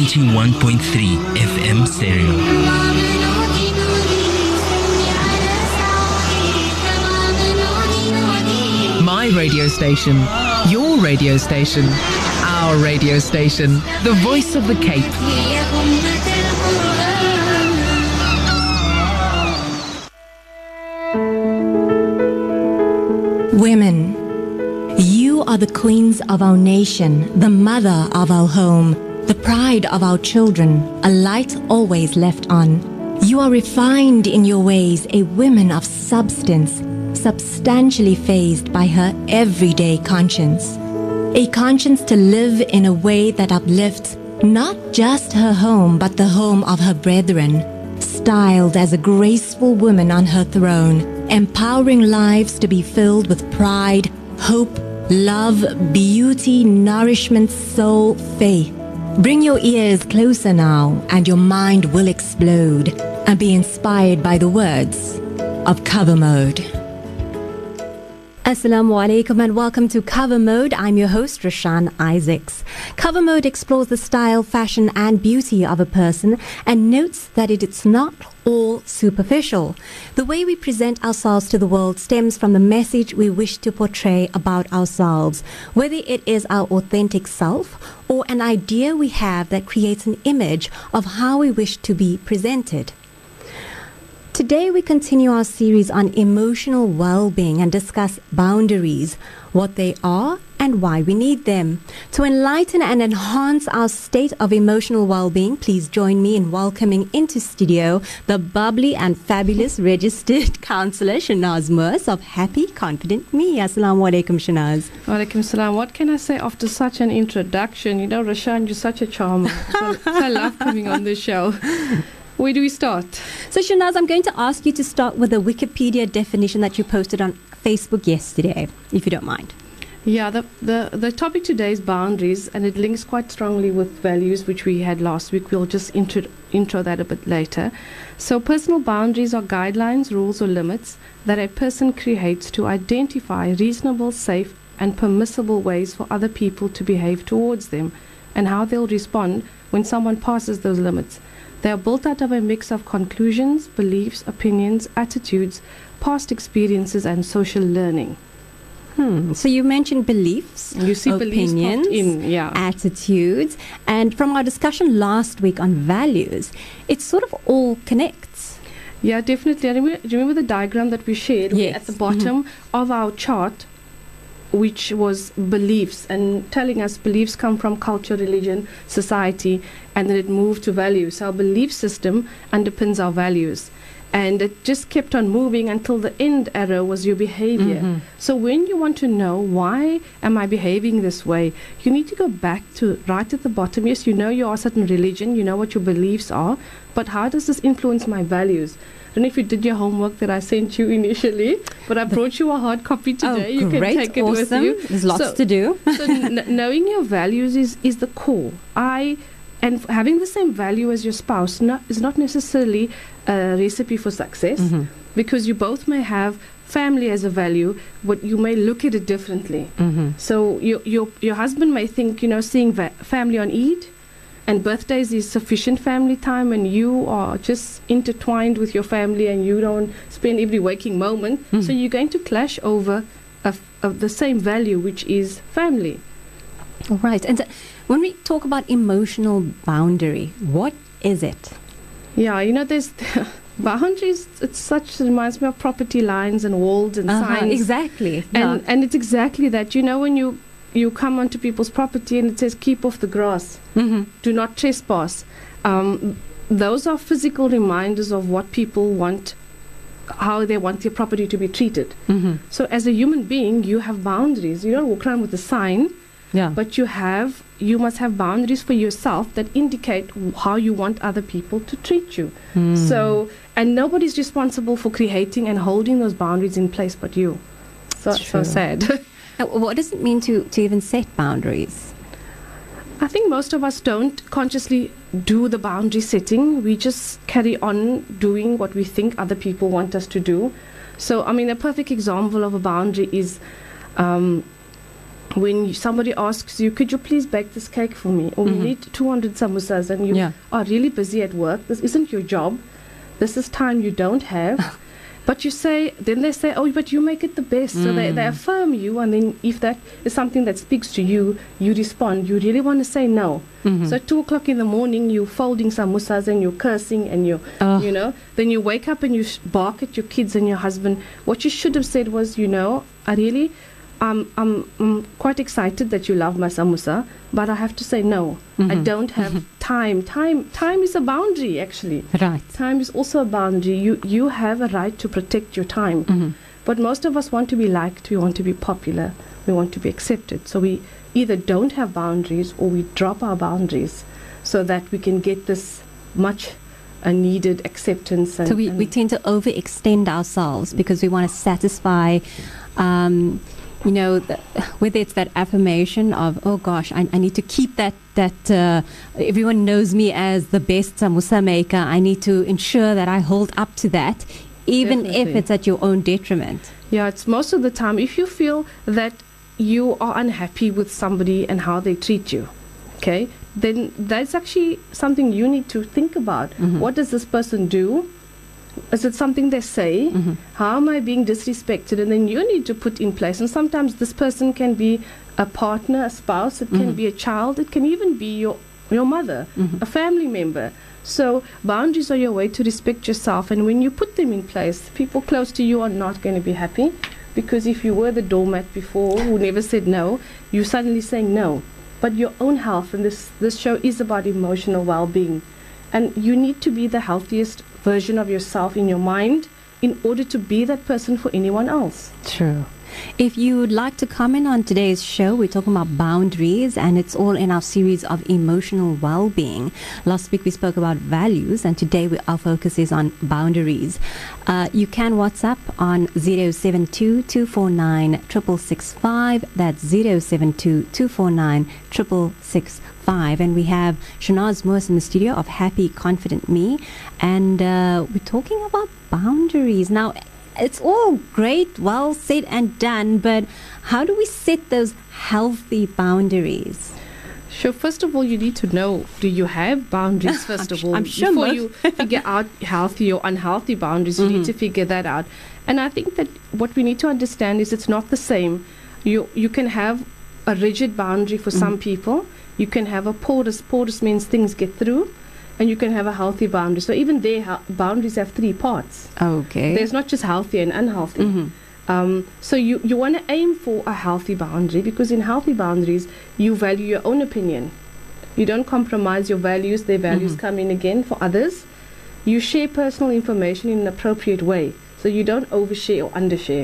91.3 FM stereo. My radio station, your radio station, our radio station, the voice of the Cape. Women, you are the queens of our nation, the mother of our home, the pride of our children, a light always left on. You are refined in your ways, a woman of substance, substantially phased by her everyday conscience. A conscience to live in a way that uplifts not just her home, but the home of her brethren, styled as a graceful woman on her throne, empowering lives to be filled with pride, hope, love, beauty, nourishment, soul, faith. Bring your ears closer now, and your mind will explode and be inspired by the words of Cover Mode. Assalamu alaikum and welcome to Cover Mode. I'm your host, Rashan Isaacs. Cover Mode explores the style, fashion and beauty of a person and notes that it's not all superficial. The way we present ourselves to the world stems from the message we wish to portray about ourselves, whether it is our authentic self or an idea we have that creates an image of how we wish to be presented. Today we continue our series on emotional well-being and discuss boundaries, what they are and why we need them. To enlighten and enhance our state of emotional well-being, please join me in welcoming into studio the bubbly and fabulous registered counsellor Shanaz Murs of Happy Confident Me. Assalamu alaikum, Shanaz. Walaikum salam. What can I say after such an introduction? You know, Rashan, you're such a charmer. So I love coming on this show. Where do we start? So Shanaz, I'm going to ask you to start with the Wikipedia definition that you posted on Facebook yesterday, if you don't mind. Yeah, the topic today is boundaries, and it links quite strongly with values, which we had last week. We'll just intro that a bit later. So personal boundaries are guidelines, rules or limits that a person creates to identify reasonable, safe and permissible ways for other people to behave towards them and how they'll respond when someone passes those limits. They are built out of a mix of conclusions, beliefs, opinions, attitudes, past experiences, and social learning. So you mentioned beliefs, you see opinions, attitudes, and from our discussion last week on values, it sort of all connects. Yeah, definitely. Remember the diagram that we shared? Yes. At the bottom of our chart, which was beliefs, and telling us beliefs come from culture, religion, society, and then it moved to values. So our belief system underpins our values. And it just kept on moving until the end arrow was your behavior. So when you want to know why am I behaving this way, you need to go back to right at the bottom. Yes, you know you are a certain religion, you know what your beliefs are, but how does this influence my values? I don't know if you did your homework that I sent you initially, but I brought you a hard copy today. Oh, you great, can take it with awesome. you. There's lots to do. So knowing your values is the core. And having the same value as your spouse is not necessarily a recipe for success, because you both may have family as a value, but you may look at it differently. So your husband may think, seeing family on Eid and birthdays is sufficient family time, and you are just intertwined with your family and you don't spend every waking moment. So you're going to clash over of the same value, which is family. All right. And when we talk about emotional boundary, what is it? Yeah, there's boundaries. It reminds me of property lines and walls and signs. Exactly. And it's exactly that. When you come onto people's property and it says keep off the grass, do not trespass. Those are physical reminders of what people want, how they want their property to be treated. So as a human being, you have boundaries. You don't walk around with a sign. Yeah. But you must have boundaries for yourself that indicate how you want other people to treat you. So, and nobody's responsible for creating and holding those boundaries in place but you. So sad. What does it mean to even set boundaries? I think most of us don't consciously do the boundary setting. We just carry on doing what we think other people want us to do. So, a perfect example of a boundary is when somebody asks you, could you please bake this cake for me? Or we need 200 samosas, and you are really busy at work. This isn't your job. This is time you don't have. But you say, then they say, oh, but you make it the best. So they affirm you, and then if that is something that speaks to you, you respond. You really want to say no. So at 2 o'clock in the morning, you're folding samosas and you're cursing and you know, then you wake up and you bark at your kids and your husband. What you should have said was, you know, I really, I'm quite excited that you love my samosa, but I have to say no. I don't have time. Time is a boundary, actually. Right. Time is also a boundary. You have a right to protect your time. But most of us want to be liked, we want to be popular, we want to be accepted. So we either don't have boundaries or we drop our boundaries so that we can get this much needed acceptance. So we tend to overextend ourselves because we want to satisfy you know, whether it's that affirmation of, oh gosh, I need to keep that everyone knows me as the best samosa maker. I need to ensure that I hold up to that, even if it's at your own detriment. Yeah, it's most of the time. If you feel that you are unhappy with somebody and how they treat you, okay, then that's actually something you need to think about. What does this person do? Is it something they say? How am I being disrespected? And then you need to put in place. And sometimes this person can be a partner, a spouse. It can be a child. It can even be your mother, a family member. So boundaries are your way to respect yourself. And when you put them in place, people close to you are not going to be happy. Because if you were the doormat before who never said no, you're suddenly saying no. But your own health, and this show is about emotional well-being. And you need to be the healthiest version of yourself in your mind in order to be that person for anyone else. True. If you would like to comment on today's show, we're talking about boundaries, and it's all in our series of emotional well-being. Last week we spoke about values, and today our focus is on boundaries. You can WhatsApp on 072-249-6665. That's 072-249-6665. And we have Shanaz Moos in the studio of Happy Confident Me, and we're talking about boundaries. Now, it's all great, well said and done, but how do we set those healthy boundaries? Sure, first of all, you need to know, do you have boundaries, first of all? I'm sure before you figure out healthy or unhealthy boundaries, you need to figure that out. And I think that what we need to understand is it's not the same. You can have a rigid boundary for some people. You can have a porous. Porous means things get through. And you can have a healthy boundary. So even there, boundaries have 3 parts. Okay. There's not just healthy and unhealthy. So you want to aim for a healthy boundary, because in healthy boundaries, you value your own opinion. You don't compromise your values. Their values come in again for others. You share personal information in an appropriate way. So you don't overshare or undershare.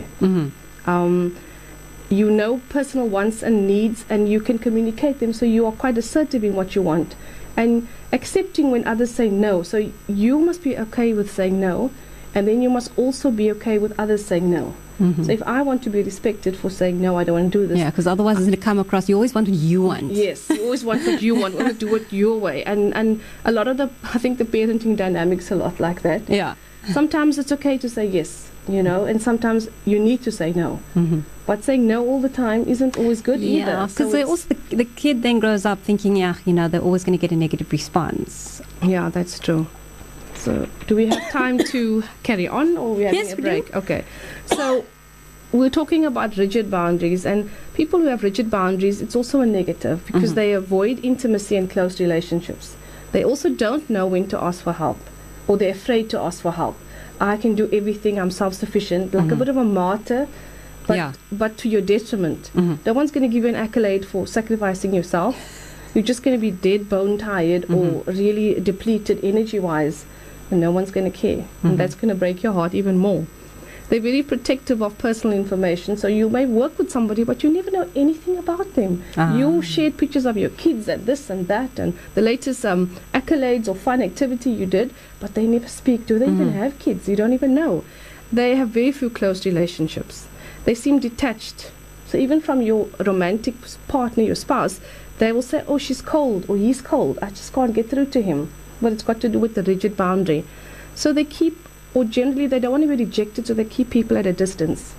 You know personal wants and needs, and you can communicate them. So you are quite assertive in what you want. And accepting when others say no. So you must be okay with saying no, and then you must also be okay with others saying no. So if I want to be respected for saying no, I don't want to do this. Yeah, because otherwise it's going to come across, you always want what you want. Yes, you always want what you want to do it your way. And a lot of I think the parenting dynamics a lot like that. Yeah. Sometimes it's okay to say yes, you know, and sometimes you need to say no. But saying no all the time isn't always good either. Yeah, because also the kid then grows up thinking, yeah, you know, they're always going to get a negative response. Yeah, that's true. So do we have time to carry on, or are we having a break? Okay. So we're talking about rigid boundaries, and people who have rigid boundaries, it's also a negative because they avoid intimacy and close relationships. They also don't know when to ask for help, or they're afraid to ask for help. I can do everything, I'm self-sufficient, like a bit of a martyr. But to your detriment. No one's going to give you an accolade for sacrificing yourself. You're just going to be dead, bone tired, or really depleted energy-wise, and no one's going to care. And that's going to break your heart even more. They're very protective of personal information, so you may work with somebody, but you never know anything about them. You shared pictures of your kids and this and that, and the latest accolades or fun activity you did, but they never speak. Do they even have kids? You don't even know. They have very few close relationships. They seem detached. So even from your romantic partner, your spouse, they will say, oh, she's cold, or he's cold. I just can't get through to him. But it's got to do with the rigid boundary. So they keep, or generally they don't want to be rejected, so they keep people at a distance.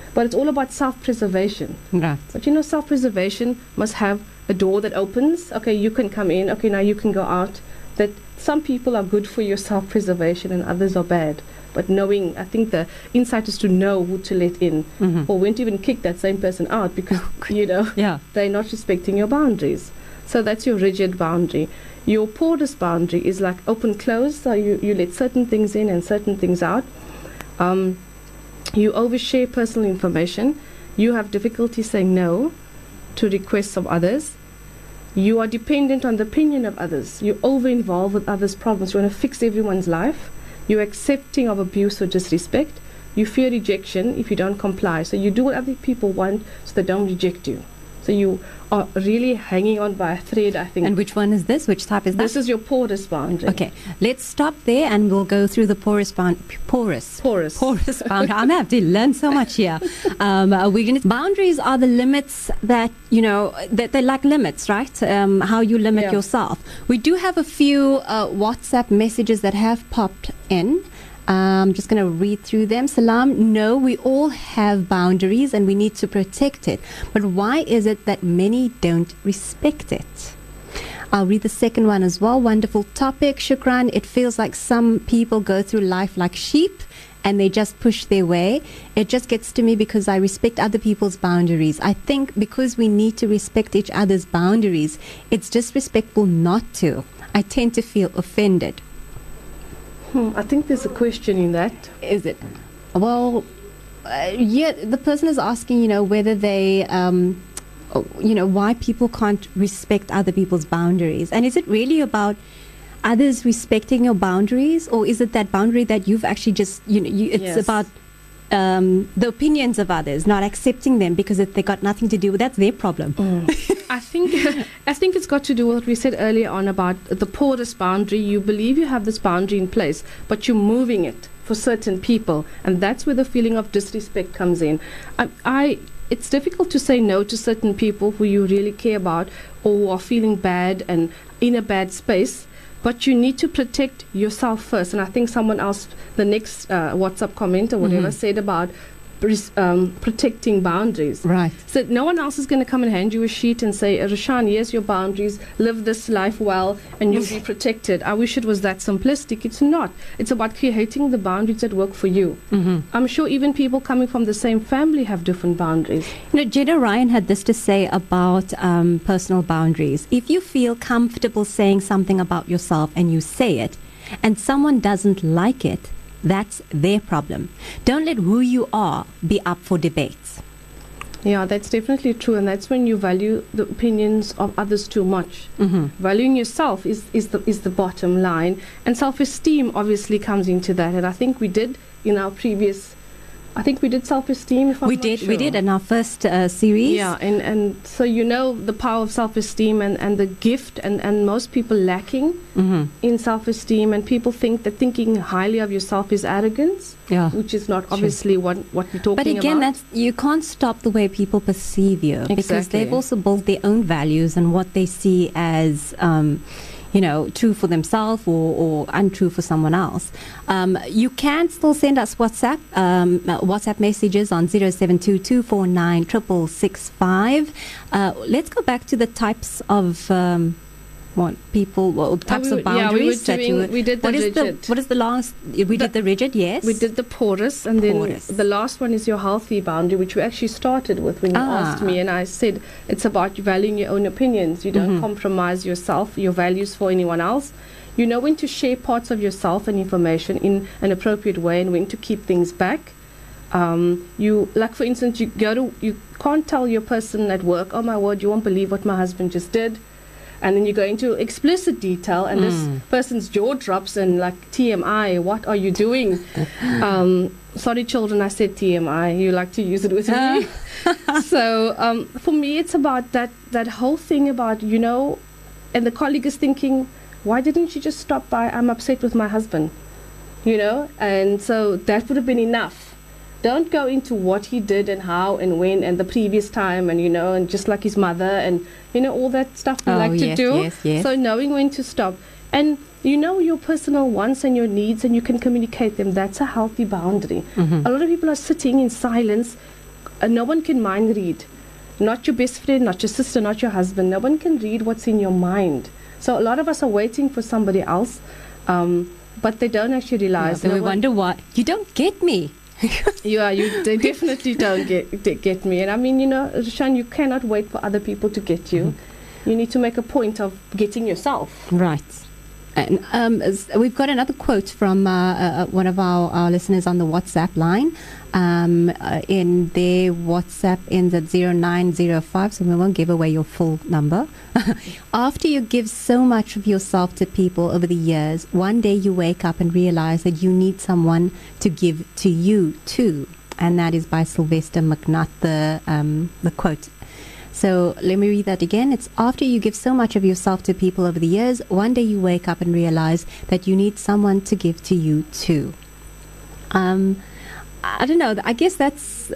but it's all about self-preservation. Right. But you know, self-preservation must have a door that opens. Okay, you can come in. Okay, now you can go out. That some people are good for your self-preservation and others are bad. But knowing, I think the insight is to know who to let in, or when to even kick that same person out because, you know, they're not respecting your boundaries. So that's your rigid boundary. Your porous boundary is like open-close, so you let certain things in and certain things out. You overshare personal information. You have difficulty saying no to requests of others. You are dependent on the opinion of others. You over-involve with others' problems. You want to fix everyone's life. You're accepting of abuse or disrespect. You fear rejection if you don't comply. So you do what other people want so they don't reject you. So you are really hanging on by a thread, I think. And which one is this? Which type is that? This is your porous boundary. Okay, let's stop there and we'll go through the porous boundary. Porous boundary. I'm going to have to learn so much here. Boundaries are the limits that, you know, that they're like limits, right? How you limit yourself. We do have a few WhatsApp messages that have popped in. I'm just going to read through them. Salam, no, we all have boundaries and we need to protect it. But why is it that many don't respect it? I'll read the second one as well. Wonderful topic. Shukran, it feels like some people go through life like sheep and they just push their way. It just gets to me because I respect other people's boundaries. I think because we need to respect each other's boundaries, it's disrespectful not to. I tend to feel offended. I think there's a question in that. Is it? Well, the person is asking, you know, whether they, you know, why people can't respect other people's boundaries. And is it really about others respecting your boundaries, or is it that boundary that you've actually just, you know, it's about the opinions of others, not accepting them because they got nothing to do with that's their problem. I think it's got to do with what we said earlier on about the porous boundary. You believe you have this boundary in place, but you're moving it for certain people, and that's where the feeling of disrespect comes in. It's difficult to say no to certain people who you really care about or who are feeling bad and in a bad space. But you need to protect yourself first. And I think someone else, the next WhatsApp comment or whatever, said about protecting boundaries. Right. So no one else is going to come and hand you a sheet and say, Rashan, here's your boundaries, live this life well, and you'll be protected. I wish it was that simplistic. It's not. It's about creating the boundaries that work for you. I'm sure even people coming from the same family have different boundaries. You know, Jenna Ryan had this to say about personal boundaries. If you feel comfortable saying something about yourself and you say it, and someone doesn't like it, that's their problem. Don't let who you are be up for debates. Yeah, that's definitely true, and that's when you value the opinions of others too much. Valuing yourself is the bottom line, and self-esteem obviously comes into that. And I think we did in our previous. I think we did self-esteem. If I'm not sure. We did in our first series. Yeah, and so you know the power of self-esteem and the gift, and most people lacking in self-esteem, and people think that thinking highly of yourself is arrogance, which is not obviously what we're talking about. But again, you can't stop the way people perceive you, because they've also built their own values and what they see as you know, true for themselves or untrue for someone else. You can still send us WhatsApp messages on 0722496665. Let's go back to the types of types of boundaries we did the rigid. What is the last? We did the rigid, yes. We did the porous, and then the last one is your healthy boundary, which we actually started with when you asked me, and I said it's about valuing your own opinions. You don't compromise yourself, your values for anyone else. You know when to share parts of yourself and information in an appropriate way, and when to keep things back. You, like for instance, you can't tell your person at work, oh my word, you won't believe what my husband just did. And then you go into explicit detail, and this person's jaw drops and like, TMI, what are you doing? Sorry, children, I said TMI. You like to use it with me. So for me, it's about that whole thing about, you know, and the colleague is thinking, why didn't you just stop by? I'm upset with my husband, you know? And so that would have been enough. Don't go into what he did and how and when and the previous time and, you know, and just like his mother and, you know, all that stuff we like to do. Yes. So knowing when to stop. And you know your personal wants and your needs and you can communicate them. That's a healthy boundary. A lot of people are sitting in silence, no one can mind read. Not your best friend, not your sister, not your husband. No one can read what's in your mind. So a lot of us are waiting for somebody else, but they don't actually realize. Yeah, we wonder why you don't get me. They definitely don't get me. And I mean, Rishan, you cannot wait for other people to get you. You need to make a point of getting yourself. Right. And we've got another quote from one of our listeners on the WhatsApp line. In their WhatsApp ends at 0905, so we won't give away your full number. After you give so much of yourself to people over the years, one day you wake up and realize that you need someone to give to you too. And that is by Sylvester McNutt, the quote. So let me read that again. It's after you give so much of yourself to people over the years, one day you wake up and realize that you need someone to give to you too. I don't know. I guess that's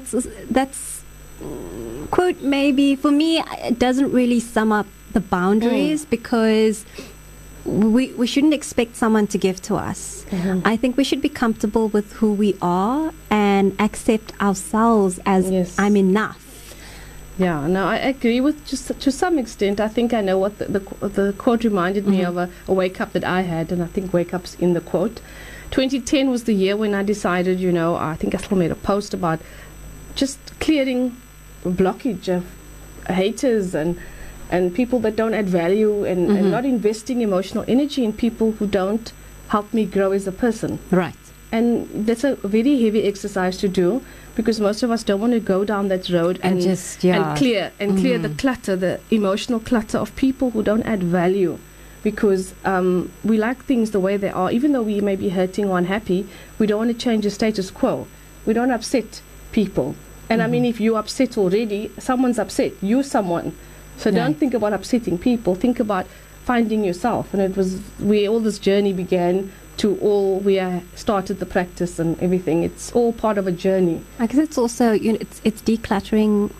quote maybe for me. It doesn't really sum up the boundaries because we shouldn't expect someone to give to us. I think we should be comfortable with who we are and accept ourselves as I'm enough. Yeah, no, I agree with just to some extent. I think I know what the quote reminded me of a wake up that I had, and I think wake up's in the quote. 2010 was the year when I decided, I think I still made a post about just clearing blockage of haters and people that don't add value and not investing emotional energy in people who don't help me grow as a person. Right. And that's a very heavy exercise to do because most of us don't want to go down that road and clear the clutter, the emotional clutter of people who don't add value. Because we like things the way they are. Even though we may be hurting or unhappy, we don't want to change the status quo. We don't upset people. And I mean, if you're upset already, someone's upset. You're someone. So don't think about upsetting people. Think about finding yourself. And it was where all this journey began to all we started the practice and everything. It's all part of a journey. I guess it's also, it's decluttering,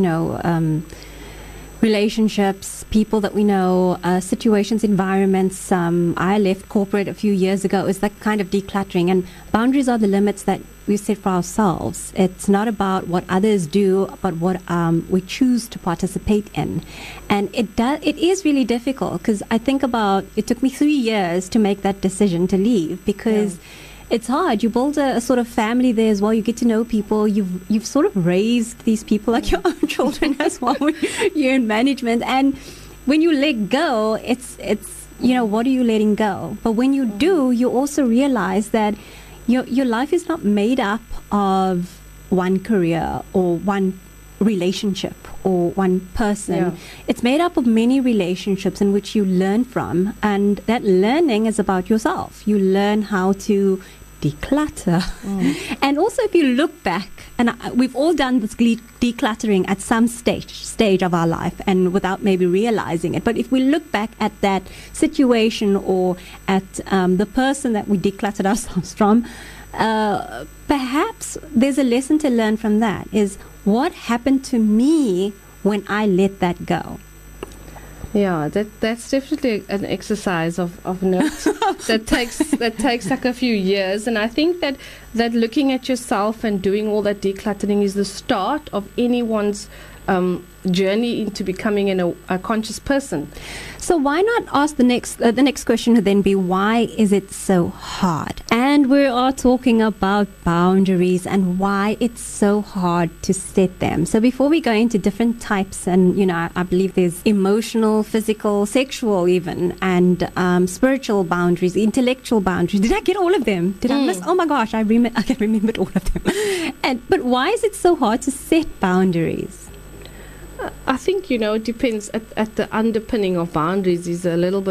relationships, people that we know, situations, environments. I left corporate a few years ago. It was that kind of decluttering, and boundaries are the limits that we set for ourselves. It's not about what others do, but what we choose to participate in. And it is really difficult because I think about it took me 3 years to make that decision to leave because it's hard. You build a sort of family there as well. You get to know people. You've sort of raised these people like your own children as well. You're in management, and when you let go, it's what are you letting go? But when you do, you also realize that your life is not made up of one career or one relationship or one person. Yeah. It's made up of many relationships in which you learn from, and that learning is about yourself. You learn how to declutter. And also if you look back, and we've all done this decluttering at some stage of our life and without maybe realizing it, but if we look back at that situation or at the person that we decluttered ourselves from, perhaps there's a lesson to learn from that, is what happened to me when I let that go. Yeah, that's definitely an exercise of note that takes like a few years, and I think that looking at yourself and doing all that decluttering is the start of anyone's journey into becoming a conscious person. So why not ask the next question would then be, why is it so hard? And we are talking about boundaries and why it's so hard to set them. So before we go into different types, and I believe there's emotional, physical, sexual even, and spiritual boundaries, intellectual boundaries. Did I get all of them? Did I miss? Oh my gosh, I remembered all of them. But why is it so hard to set boundaries? I think, it depends. At the underpinning of boundaries is a lot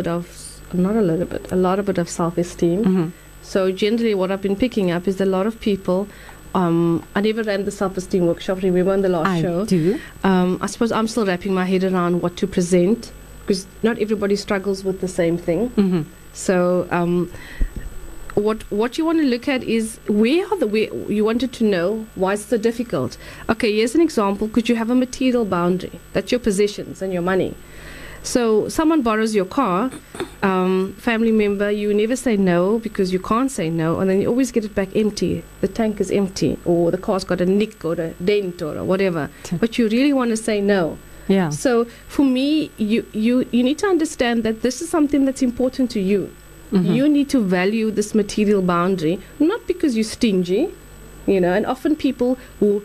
of self-esteem. So generally what I've been picking up is a lot of people, I never ran the self-esteem workshop, remember on the last show? I do. I suppose I'm still wrapping my head around what to present because not everybody struggles with the same thing. So what you want to look at is where you wanted to know why it's so difficult. Okay, here's an example. Could you have a material boundary? That's your possessions and your money. So someone borrows your car, family member, you never say no because you can't say no, and then you always get it back empty. The tank is empty, or the car's got a nick or a dent or whatever, but you really want to say no. Yeah. So for me, you need to understand that this is something that's important to you. You need to value this material boundary, not because you're stingy, and often people who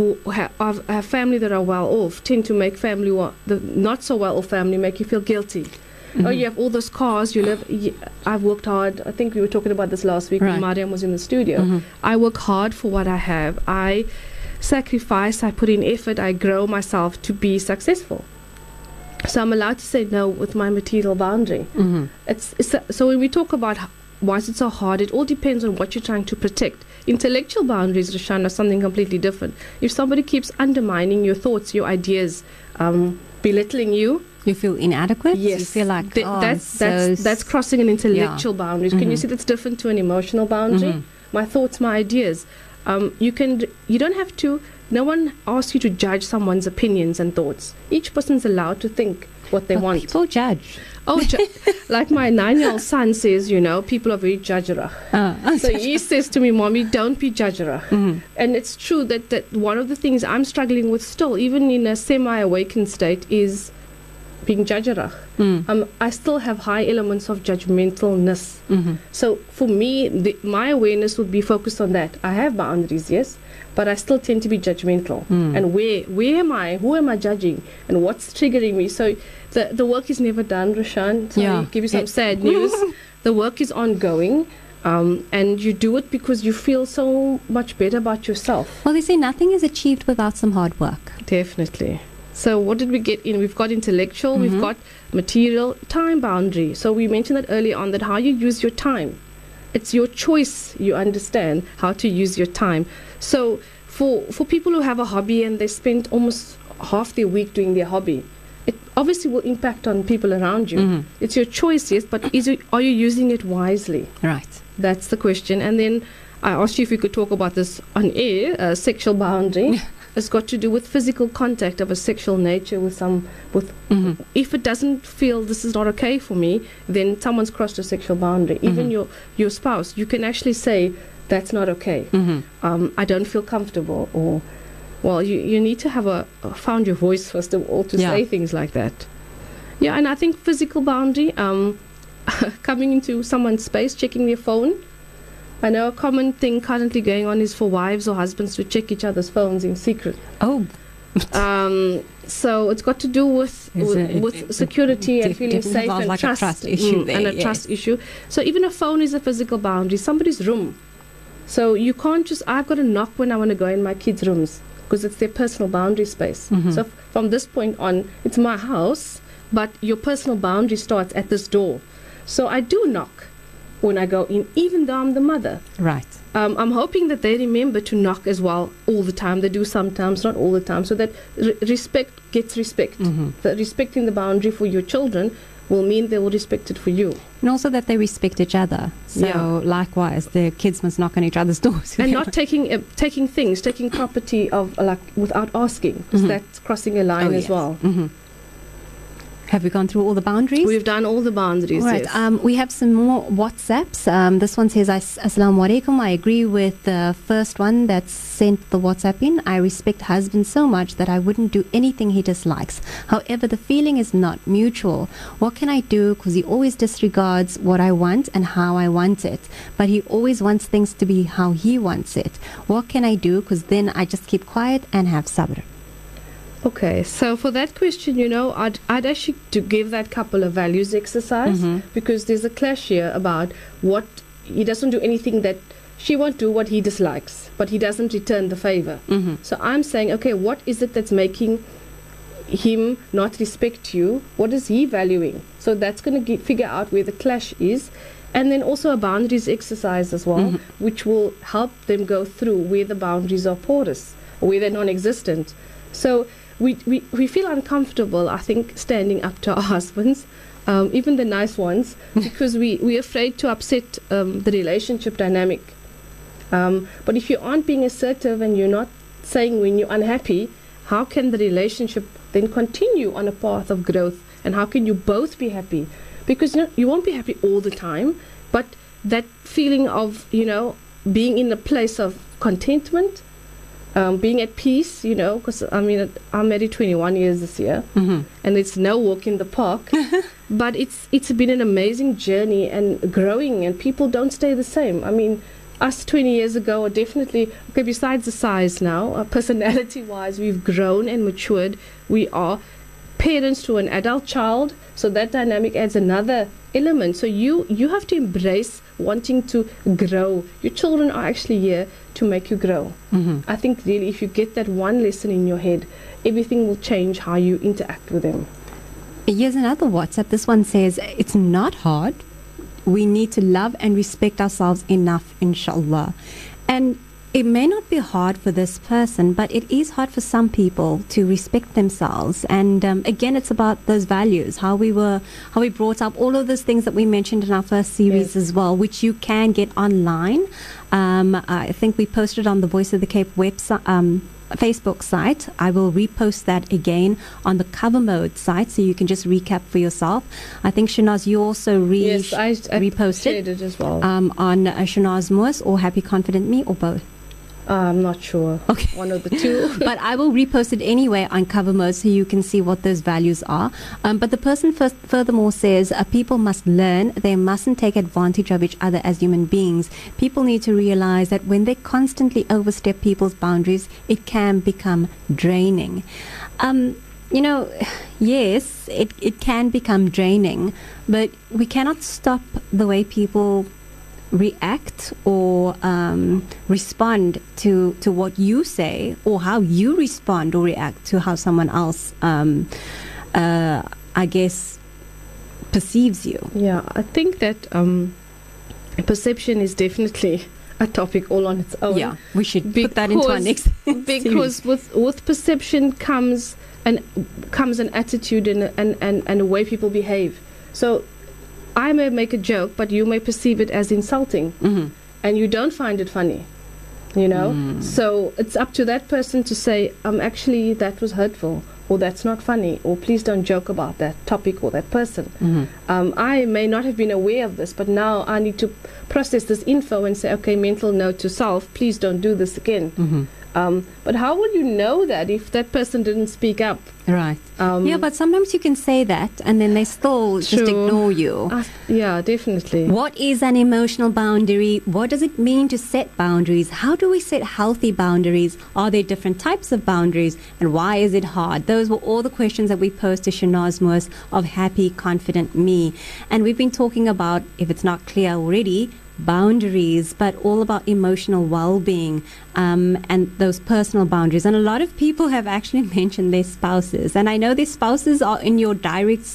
have family that are well off tend to make the not so well off family make you feel guilty. Oh, you have all those cars, I've worked hard. I think we were talking about this last week when Mariam was in the studio. I work hard for what I have. I sacrifice, I put in effort, I grow myself to be successful. So I'm allowed to say no with my material boundary. So when we talk about why is it so hard, it all depends on what you're trying to protect. Intellectual boundaries, Rashan, are something completely different. If somebody keeps undermining your thoughts, your ideas, belittling you, you feel inadequate. Yes, you feel like that's crossing an intellectual boundary. Can you see that's different to an emotional boundary? My thoughts, my ideas. You don't have to. No one asks you to judge someone's opinions and thoughts. Each person's allowed to think what they want. People judge. Oh, like my 9-year-old son says, people are very judgerach. So he says to me, Mommy, don't be judgerach. And it's true that one of the things I'm struggling with still, even in a semi-awakened state, is being judgerach. I still have high elements of judgmentalness. So for me, my awareness would be focused on that. I have boundaries, yes, but I still tend to be judgmental. And where am I? Who am I judging? And what's triggering me? So the work is never done, Rashan. So give you some sad news. The work is ongoing. And you do it because you feel so much better about yourself. Well, they say nothing is achieved without some hard work. Definitely. So what did we get in? We've got intellectual, we've got material, time boundary. So we mentioned that earlier on, that how you use your time. It's your choice, you understand, how to use your time. So for people who have a hobby and they spend almost half their week doing their hobby, it obviously will impact on people around you. It's your choice, yes, but are you using it wisely? Right. That's the question. And then I asked you if we could talk about this on air, sexual boundary. It's got to do with physical contact of a sexual nature if it doesn't feel this is not okay for me, then someone's crossed a sexual boundary. Even your spouse, you can actually say that's not okay. I don't feel comfortable, or you need to have found your voice first of all to say things like that. Yeah, and I think physical boundary, coming into someone's space, checking their phone. I know a common thing currently going on is for wives or husbands to check each other's phones in secret. Oh. So it's got to do with security and feeling safe and like trust. A trust issue there, and a trust issue. So even a phone is a physical boundary, somebody's room. So you can't I've got to knock when I want to go in my kids' rooms because it's their personal boundary space. So from this point on, it's my house, but your personal boundary starts at this door. So I do knock when I go in, even though I'm the mother. Right. I'm hoping that they remember to knock as well all the time. They do sometimes, not all the time, so that respect gets respect. That respecting the boundary for your children will mean they will respect it for you. And also that they respect each other. So likewise, the kids must knock on each other's doors. And not taking property of without asking, because that's crossing a line as well. Have we gone through all the boundaries? We've done all the boundaries, right. Yes. We have some more WhatsApps. This one says, Assalamu alaikum. I agree with the first one that sent the WhatsApp in. I respect husband so much that I wouldn't do anything he dislikes. However, the feeling is not mutual. What can I do? Because he always disregards what I want and how I want it. But he always wants things to be how he wants it. What can I do? Because then I just keep quiet and have sabr. Okay, so for that question, I'd actually to give that couple a values exercise, because there's a clash here about what he doesn't do anything that she won't do what he dislikes, but he doesn't return the favor. So I'm saying, okay, what is it that's making him not respect you? What is he valuing? So that's going to figure out where the clash is. And then also a boundaries exercise as well, which will help them go through where the boundaries are porous, or where they're non-existent. So we feel uncomfortable, I think, standing up to our husbands, even the nice ones, because we're afraid to upset the relationship dynamic. But if you aren't being assertive and you're not saying when you're unhappy, how can the relationship then continue on a path of growth and how can you both be happy? Because you won't be happy all the time, but that feeling of, being in a place of contentment, being at peace, because I'm married 21 years this year, and it's no walk in the park, but it's been an amazing journey and growing, and people don't stay the same. I mean, us 20 years ago are definitely, besides the size now, personality-wise, we've grown and matured. We are parents to an adult child, so that dynamic adds another element. So you have to embrace wanting to grow. Your children are actually here to make you grow. I think really if you get that one lesson in your head, everything will change how you interact with them. Here's another WhatsApp. This one says, it's not hard. We need to love and respect ourselves enough, inshallah. And it may not be hard for this person, but it is hard for some people to respect themselves. And again, it's about those values, how we brought up, all of those things that we mentioned in our first series as well, which you can get online. I think we posted on the Voice of the Cape website, Facebook site. I will repost that again on the Cover Mode site, so you can just recap for yourself. I think Shanaz, you also I reposted it as well. on Shanaz Moos or Happy Confident Me, or both. I'm not sure. Okay. One of the two. But I will repost it anyway on Cover Mode so you can see what those values are. But the person furthermore says, people must learn. They mustn't take advantage of each other as human beings. People need to realize that when they constantly overstep people's boundaries, it can become draining. Yes, it can become draining, but we cannot stop the way people react or respond to what you say, or how you respond or react to how someone else I guess perceives you. Yeah, I think that perception is definitely a topic all on its own. Yeah, we should put that into our next because with perception comes an attitude and a way people behave. So I may make a joke, but you may perceive it as insulting, and you don't find it funny, So it's up to that person to say, actually, that was hurtful, or that's not funny, or please don't joke about that topic or that person. I may not have been aware of this, but now I need to process this info and say, okay, mental note to self, please don't do this again. But how will you know that if that person didn't speak up? Right. Yeah, but sometimes you can say that and then they still just ignore you. Yeah, definitely. What is an emotional boundary? What does it mean to set boundaries? How do we set healthy boundaries? Are there different types of boundaries? And why is it hard? Those were all the questions that we posed to Shanaz Moos of Happy Confident Me. And we've been talking about, if it's not clear already, boundaries, but all about emotional well-being and those personal boundaries. And a lot of people have actually mentioned their spouses, and I know their spouses are in your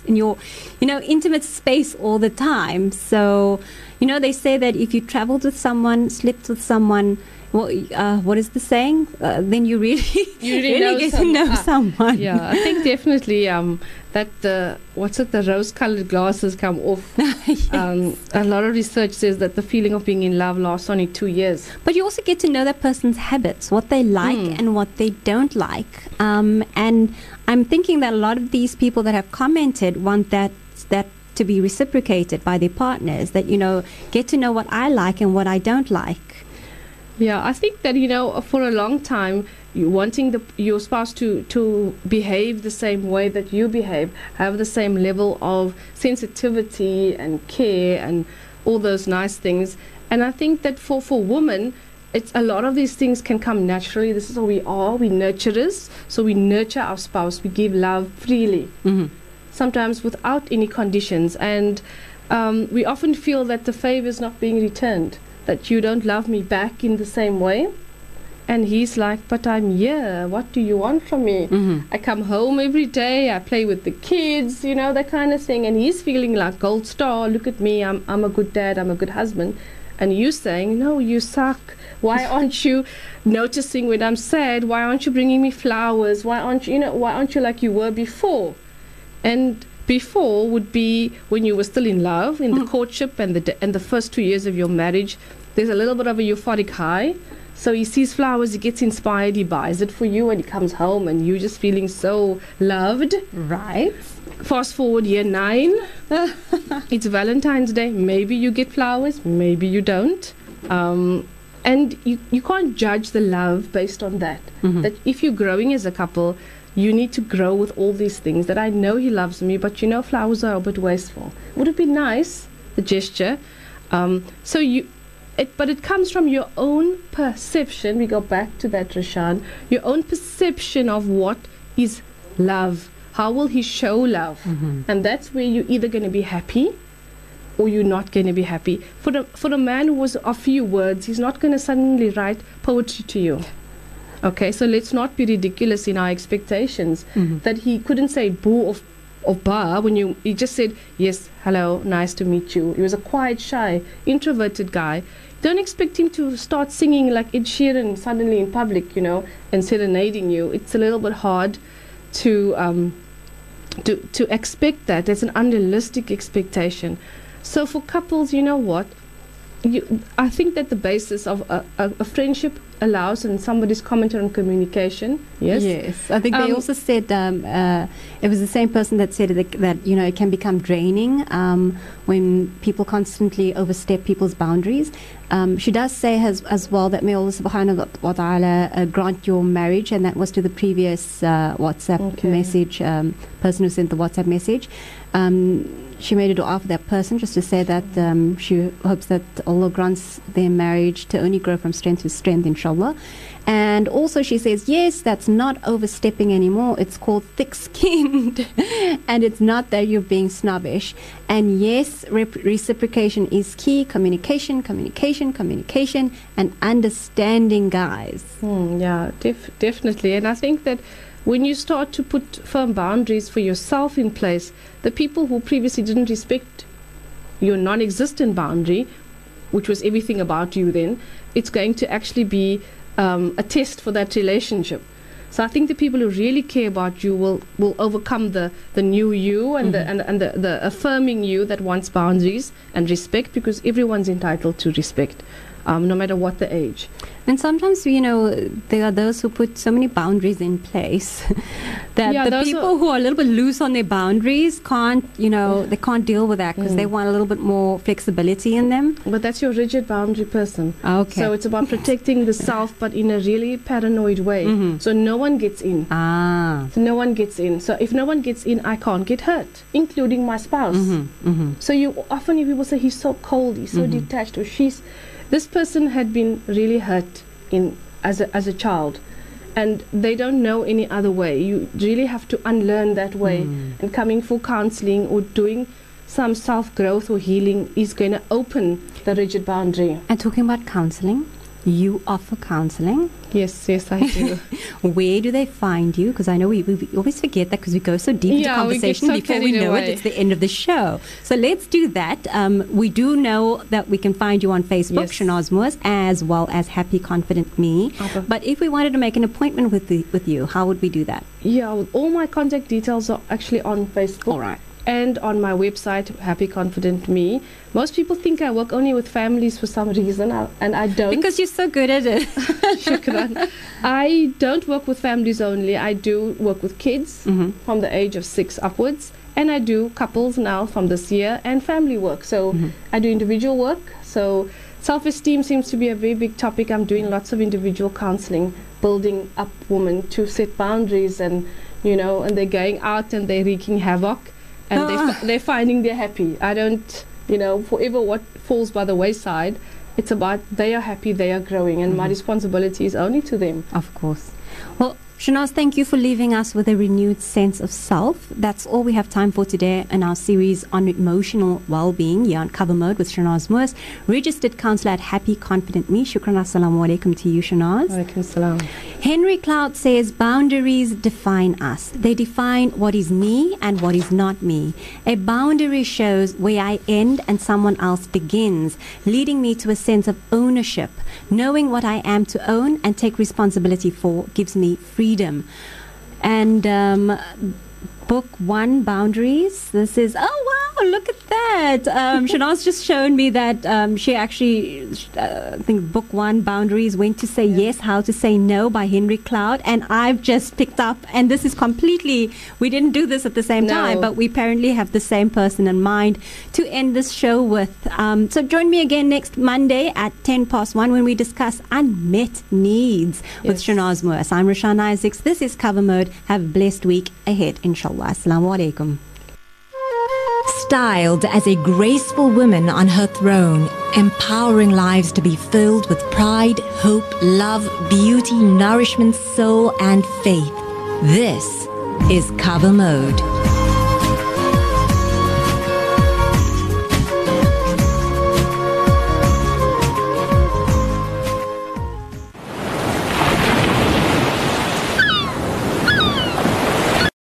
intimate space all the time. So they say that if you traveled with someone, slept with someone, what is the saying? Then you really get to know someone. Yeah, I think definitely that the rose-colored glasses come off. Yes. A lot of research says that the feeling of being in love lasts only 2 years. But you also get to know that person's habits, what they like and what they don't like. And I'm thinking that a lot of these people that have commented want that to be reciprocated by their partners, that get to know what I like and what I don't like. Yeah, I think that, for a long time, you wanting your spouse to behave the same way that you behave, have the same level of sensitivity and care and all those nice things. And I think that for women, it's a lot of these things can come naturally. This is who we are. We nurturers. So we nurture our spouse. We give love freely, sometimes without any conditions. And we often feel that the favor is not being returned, that you don't love me back in the same way. And he's like, but I'm here. What do you want from me? I come home every day. I play with the kids, that kind of thing. And he's feeling like gold star. Look at me. I'm a good dad. I'm a good husband. And you saying, no, you suck. Why aren't you noticing when I'm sad? Why aren't you bringing me flowers? Why aren't you like you were before? And before would be when you were still in love, in the courtship and the first 2 years of your marriage. There's a little bit of a euphoric high. So he sees flowers, he gets inspired, he buys it for you, and he comes home and you're just feeling so loved. Right. Fast forward year 9, it's Valentine's Day. Maybe you get flowers, maybe you don't. And you can't judge the love based on that. That if you're growing as a couple, you need to grow with all these things. That I know he loves me, but flowers are a bit wasteful. Would it be nice, the gesture? But it comes from your own perception. We go back to that, Rashan. Your own perception of what is love. How will he show love? And that's where you're either going to be happy or you're not going to be happy. For the man who was a few words, he's not going to suddenly write poetry to you. Okay, so let's not be ridiculous in our expectations. That he couldn't say boo or ba when he just said, yes, hello, nice to meet you. He was a quiet, shy, introverted guy. Don't expect him to start singing like Ed Sheeran suddenly in public, and serenading you. It's a little bit hard to expect that. There's an unrealistic expectation. So for couples, you know what? I think that the basis of a friendship allows, and somebody's commented on communication. Yes. I think they also said it was the same person that said that it can become draining when people constantly overstep people's boundaries. She does say as well that may Allah subhanahu wa ta'ala grant your marriage, and that was to the previous WhatsApp message, person who sent the WhatsApp message. She made a dua for that person just to say that she hopes that Allah grants their marriage to only grow from strength to strength, inshallah. And also she says, yes, that's not overstepping anymore. It's called thick-skinned. And it's not that you're being snobbish. And yes, reciprocation is key. Communication, and understanding, guys. Yeah, definitely. And I think that when you start to put firm boundaries for yourself in place, the people who previously didn't respect your non-existent boundary, which was everything about you then, it's going to actually be a test for that relationship. So I think the people who really care about you will overcome the new you and the affirming you that wants boundaries and respect, because everyone's entitled to respect, no matter what the age. And sometimes, there are those who put so many boundaries in place that the people who are a little bit loose on their boundaries can't, they can't deal with that because they want a little bit more flexibility in them. But that's your rigid boundary person. Okay. So it's about protecting the self, but in a really paranoid way. So no one gets in. So no one gets in. So if no one gets in, I can't get hurt, including my spouse. So often people say he's so cold, he's so detached, or this person had been really hurt as a child, and they don't know any other way. You really have to unlearn that way, and coming for counseling or doing some self-growth or healing is going to open the rigid boundary. And talking about counseling, you offer counseling. Yes, I do. Where do they find you? Because I know we always forget that because we go so deep into conversation before we know it, it's the end of the show. So let's do that. We do know that we can find you on Facebook, Shanaz Moores, as well as Happy Confident Me. Okay. But if we wanted to make an appointment with you, how would we do that? Yeah, all my contact details are actually on Facebook. All right. And on my website, Happy Confident Me. Most people think I work only with families for some reason, and I don't. Because you're so good at it. Shukran. I don't work with families only. I do work with kids from the age of 6 upwards, and I do couples now from this year, and family work. So I do individual work. So self-esteem seems to be a very big topic. I'm doing lots of individual counseling, building up women to set boundaries, and and they're going out and they're wreaking havoc. And they're finding they're happy. I don't, forever what falls by the wayside. It's about they are happy, they are growing, and my responsibility is only to them. Of course. Well, Shanaz, thank you for leaving us with a renewed sense of self. That's all we have time for today in our series on emotional well-being here on Cover Mode with Shanaz Moores, registered counsellor at Happy Confident Me. Shukran, assalamu alaikum to you, Shanaz. Alaikum salam. Henry Cloud says, boundaries define us. They define what is me and what is not me. A boundary shows where I end and someone else begins, leading me to a sense of ownership. Knowing what I am to own and take responsibility for gives me freedom. And book 1, boundaries. This is, oh Oh, look at that. Shanaz just shown me that she actually, I think book 1, Boundaries, When to Say Yes, How to Say No by Henry Cloud. And I've just picked up, and this is completely, we didn't do this at the same time, but we apparently have the same person in mind to end this show with. So join me again next Monday at 1:10 when we discuss unmet needs with Shanaz Moas. I'm Rashan Isaacs. This is Cover Mode. Have a blessed week ahead, inshallah. Assalamu alaikum. Styled as a graceful woman on her throne, empowering lives to be filled with pride, hope, love, beauty, nourishment, soul, and faith. This is Cover Mode.